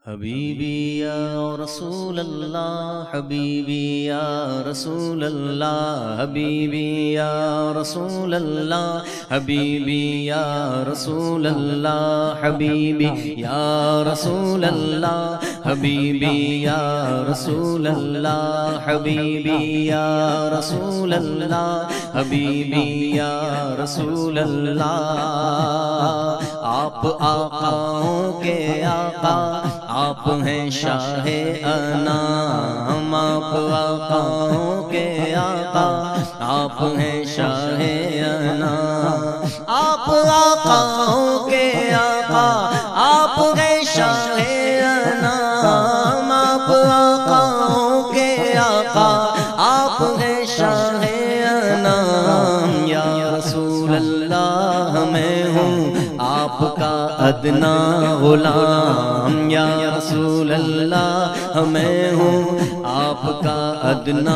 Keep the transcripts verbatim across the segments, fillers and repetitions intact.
حبیبی یا رسول اللہ حبیبی یا رسول اللہ حبیبی یا رسول اللہ حبیبی یا رسول اللہ حبیبی یا رسول اللہ حبیبی یا رسول اللہ حبیبی یا رسول اللہ حبیبی یا رسول اللہ آپ آقاؤں کے آقا آپ ہیں شاہ انام آپ آقاؤں کے آقا آپ ہیں شاہ انام آپ آقاؤں کے آقا آپ ہیں شاہ انام آپ آقاؤں کے آقا آپ ہیں شاہ انام یا رسول اللہ میں ہوں آپ کا ادنا غلام یا رسول اللہ میں ہوں آپ کا ادنا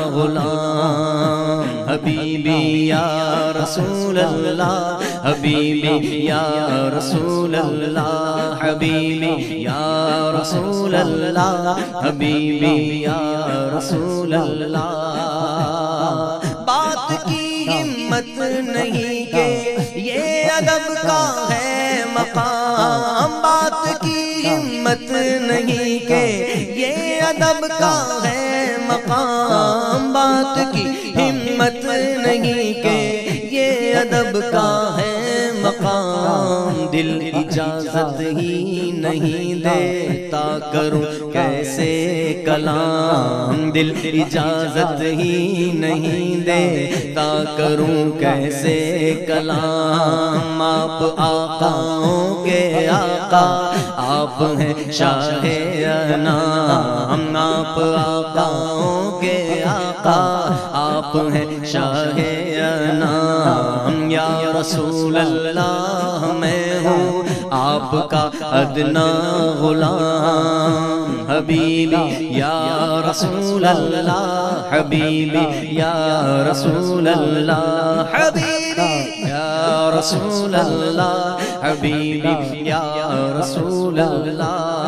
غلام حبیبی یا رسول اللہ حبیبی یا رسول اللہ حبیبی یا رسول اللہ حبیبی یا رسول اللہ بات کی ہمت نہیں کہ یہ ادب کا ہے مقام بات کی ہمت نہیں کہ یہ ادب کا ہے مقام بات کی ہمت نہیں کہ یہ ادب کا ہے مقام دل اجازت ہی نہیں دیتا کروں کیسے کلام دل اجازت ہی نہیں دیتا کروں کیسے کلام آپ آقاؤں کے آقا آپ ہیں شاہ انام آپ آقاؤں کے آقا آپ ہیں شاہ انام یا رسول اللہ میں ہوں آپ کا ادنا غلام حبیبی یا رسول اللہ حبیبی یا رسول اللہ حبیبی یا رسول اللہ حبیبی یا رسول اللہ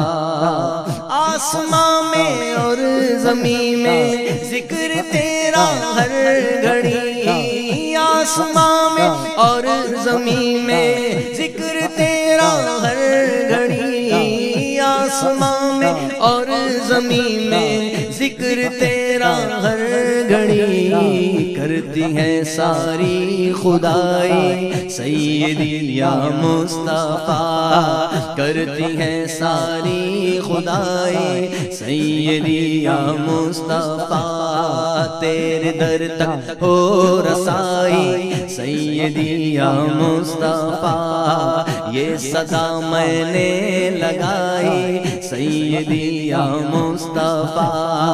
آسمان میں اور زمین میں ذکر تیرا ہر گھڑی آسمان میں اور زمین میں ذکر تیرا ہر گھڑی آسمان میں اور زمین میں ذکر تیرا ہر گھڑی کرتی ہے ساری خدائی سیدی یا مصطفیٰ کرتی ہے ساری خدائی سیدی یا مصطفیٰ تیرے در تک ہو رسائی سیدی یا مصطفیٰ یہ صدا میں نے لگائی سیدی یا مصطفیٰ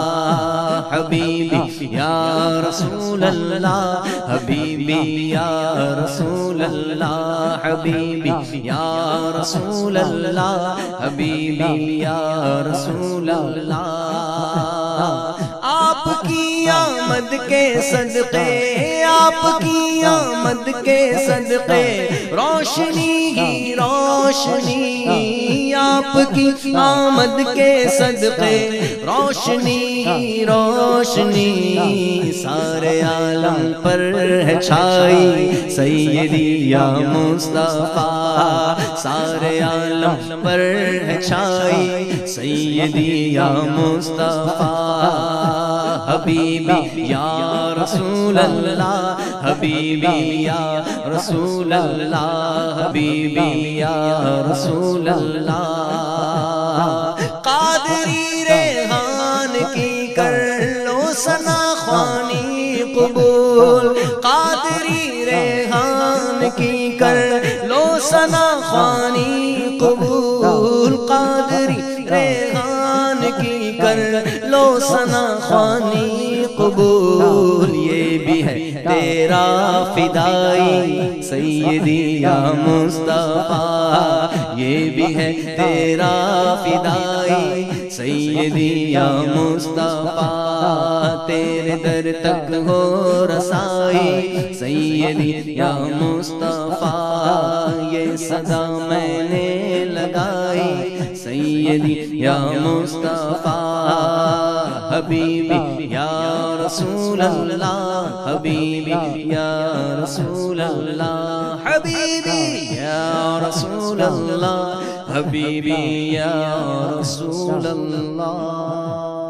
حبیبی یا رسول اللہ حبیبی یا رسول اللہ حبیبی یا رسول اللہ حبیبی یا رسول اللہ آپ کی آمد کے صدقے آپ کی آمد کے صدقے روشنی ہی روشنی آپ کی آمد کے صدقے روشنی ہی روشنی سارے عالم پر ہے چھائی سیدی یا مصطفیٰ سارے عالم پر ہے چھائی سیدی یا مصطفیٰ حبیبی یا رسول اللہ حبیبی یا رسول اللہ حبیبی یا رسول اللہ قادری ریحان کی کر لو ثنا خوانی قبول قادری ریحان کی کر لو ثنا خوانی قبول قادری ریحان کی کر لو ثنا خوانی قبول یہ بھی ہے تیرا فدائی سیدی یا مصطفیٰ یہ بھی ہے تیرا فدائی سیدی یا مصطفیٰ تیرے در تک ہو رسائی سیدی یا مصطفیٰ یہ صدا میں نے لگائی سیدی یا مصطفیٰ حبیبی یا رسول اللہ حبیبی یا رسول اللہ حبیبی یا رسول اللہ حبیبی یا رسول اللہ